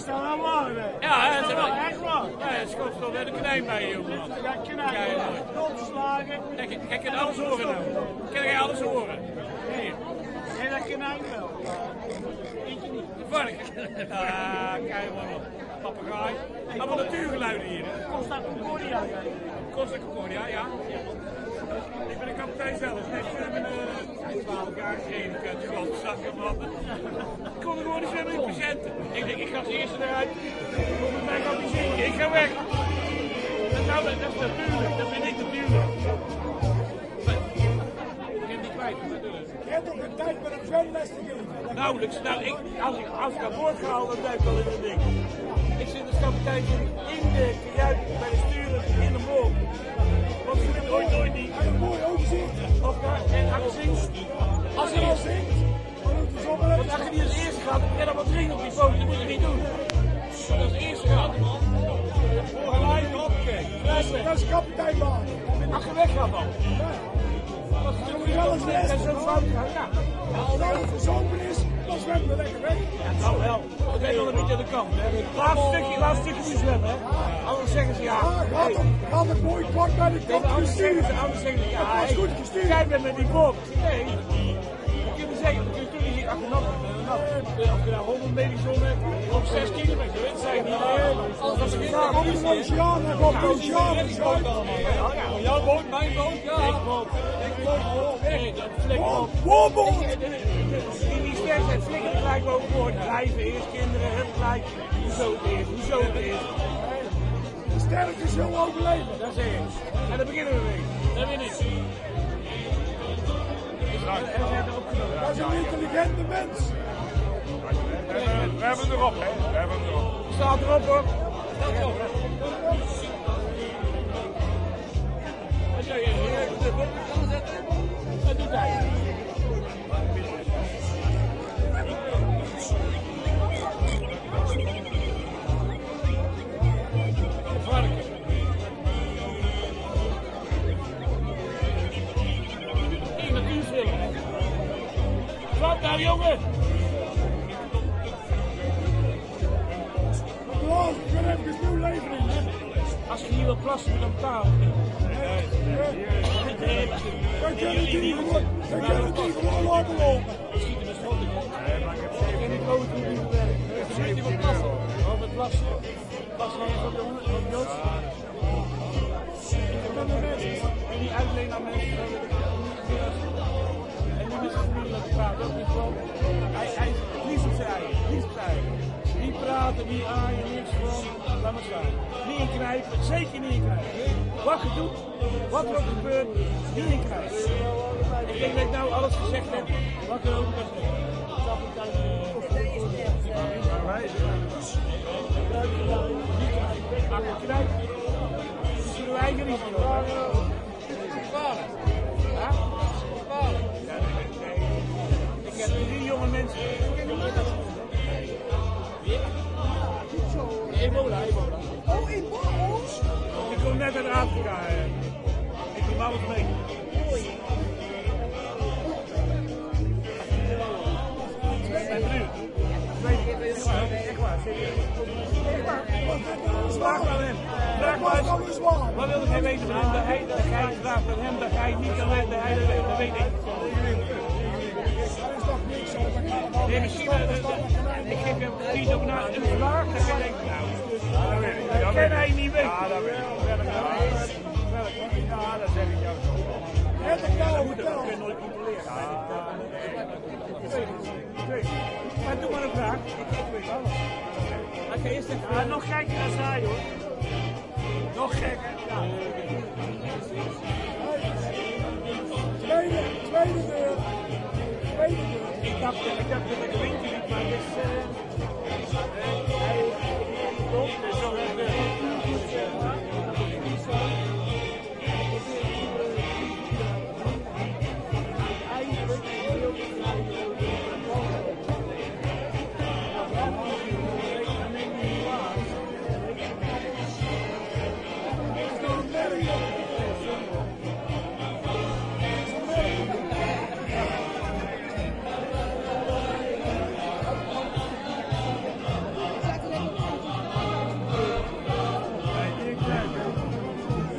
dat wel waar, hè? Ja, dat is wel echt waar. Ja, het schot stond bij de knijn bij je, jongen. Ja, knijpen, doodslagen. Ik kan alles horen nou. Kan jij alles horen? Nee. Nee, dat knijpt wel. Weet je niet. De vark. Ah, kijk maar op. Papegaai. Allemaal natuurgeluiden hier, hè? Costa Concordia, hè? Costa Concordia, ja. Ik ben de kapitein zelf. Nee, ik ben 12 jaar gereden. Ik had het grote zakje op. Ik kon er gewoon niet zwemmen in patiënten. Ik denk, ik ga als eerste eruit. Volgens mij gaat hij zingen. Ik ga weg. Dat is natuurlijk. Dat ben ik natuurlijk. Ik heb die kwijt. Je hebt ook een tijd met een zwemles te geven. Nauwelijks. Nou, als ik aan boord ga, dan duik ik al in het ding. Ik zit als kapitein in de kajuit bij de stuurder in de mol. Want ze willen ooit niet. Mooi overzicht. En als hij al zingt. Want als je niet als eerste gaat, dan kan je dan wat drinken op die boot. Dat moet je niet doen. Want als eerste gaat, gelijk hoppakee. Dat is kapiteinbaan. Als je weg gaat dan. Als je moet wel eens weg en zo fout gaat. Ja. Als het zomer is, dan zwemmen we lekker weg. Ja, nou wel. Dat weet wel een beetje aan de kant. Laatste stukje moet je zwemmen, hè. Anders zeggen ze ja. Gaat het mooi kort bij de kant gestuurd. Anders zeggen ze ja. Dat was goed gestuurd. Jij bent met die boot. Nee. Je kunt er zeggen, je kunt toen niet achteraf. Of je nou 100 meter zwommen op 6 kilometer. Dat zei ik niet. Als dat is gedaan. Op de oceaan, op de oceaan. Jouw boot, mijn boot, ja. Ik boot. Nee, dat flikker op. Woonboot! In die sterkheid flikker ik gelijk overboord. Blijven eerst kinderen, het gelijk. Hoezo het eerst. De sterkste zullen overleven. Dat zeg ik. En dan beginnen we weer. Dat win ik. Dat is een intelligente mens. We hebben erop, hè? We hebben erop. Staat erop, hoor. Wat zou je hier zetten? Wat doet hij? Varken. Eén natuurfilm. Wat nou, jongen? Ik ben even nieuw leven in. Als je hier wil plassen, moet je dan betalen. Dan kan het hier gewoon laten lopen. Schiet in de schot. Ik ken die boot niet meer werken. Schiet die wat plassen. Of het plassen. Plassen van de Joods. En die uitleen aan mensen. En die met zijn familie laten praten. Ook niet gewoon. Hij is liefst op zijn eigen. Niet praten, niet aaien, niks gewoon. Laat maar staan. Niet inknijpen, zeker niet inknijpen. Wat je doet, wat er ook gebeurt, niet inknijpen. Ik denk dat ik nou alles gezegd heb, wat er ook kan zeggen. Als je knijpt, is je eigen risico. Ja? Ik heb 3 jonge mensen. Ebola. Oh, in Boos? Ik kom net uit Afrika. Ik neem alles mee. Ik ben benieuwd. Echt waar. Vraag aan hem. Wat wil hij weten van hem? Dat hij vraagt van hem dat hij niet kan weten dat hij dat weet. Dat weet ik. Nee, misschien ik geef hem precies ook naar een vraag. Dat kan ik nou. Dat kan hij niet weten. Ja, dat weet ik. Ja, dat zeg ik jou zo. Heb ik nou Dat kun je nooit controleren. Maar doe maar een vraag. Ik weet alles. Oké, is dit nog gekker dan zij, hoor. Nog gekker. Ja. Tweede deur. Ik dacht dat ik een windje liep, maar het is...